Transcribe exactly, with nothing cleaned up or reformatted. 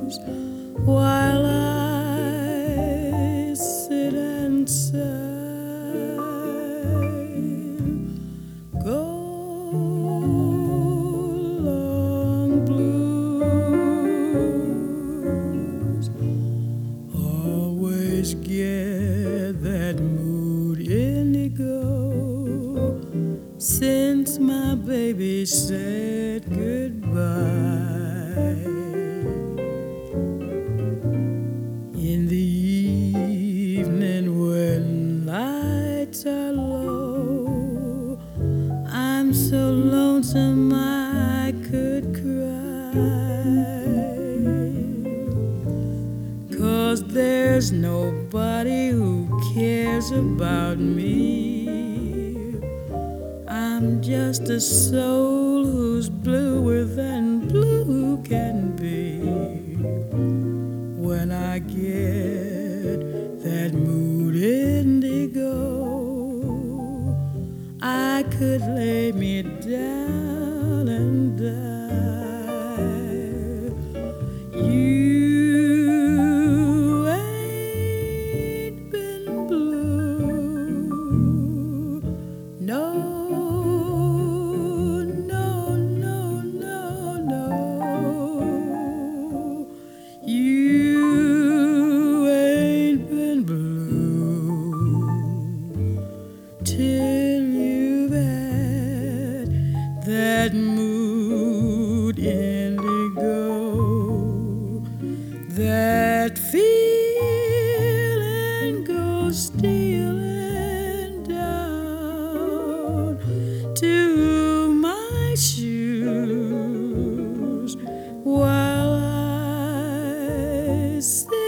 while I sit and sigh. Go long blues, always get that mood indigo since my baby said goodbye. In the evening when lights are low, I'm so lonesome I could cry, 'cause there's nobody who cares about me. I'm just a soul who's bluer than blue can be. When I get that mood indigo, I could lay me down and die. You ain't been blue, no, no, no, no, no. You ain't been blue till you've had that mood indigo, that feeling goes stealing down to my shoes while I sit